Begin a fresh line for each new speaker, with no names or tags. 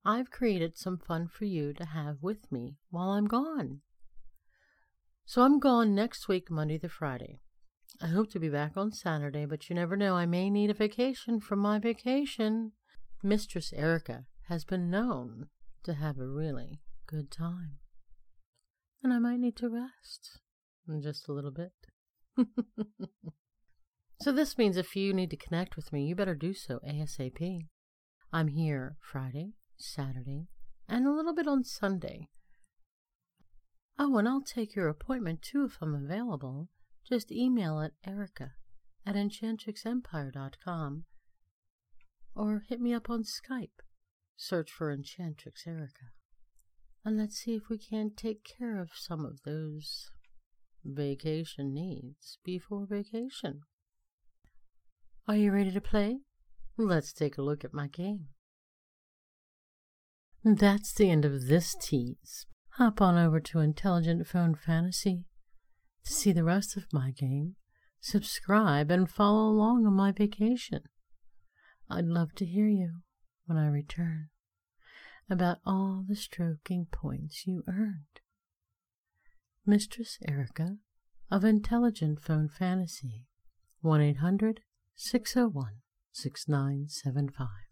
I've created some fun for you to have with me while I'm gone. So I'm gone next week, Monday to Friday. I hope to be back on Saturday, but you never know. I may need a vacation from my vacation. Mistress Erica has been known to have a really good time. And I might need to rest just a little bit. So this means if you need to connect with me, you better do so ASAP. I'm here Friday, Saturday, and a little bit on Sunday. Oh, and I'll take your appointment too if I'm available. Just email at erica@enchantrixempire.com or hit me up on Skype. Search for Enchantrix Erica. And let's see if we can't take care of some of those vacation needs before vacation. Are you ready to play? Let's take a look at my game. That's the end of this tease. Hop on over to Intelligent Phone Fantasy to see the rest of my game. Subscribe and follow along on my vacation. I'd love to hear you when I return about all the stroking points you earned. Mistress Erica of Intelligent Phone Fantasy, 1-800-601-6975.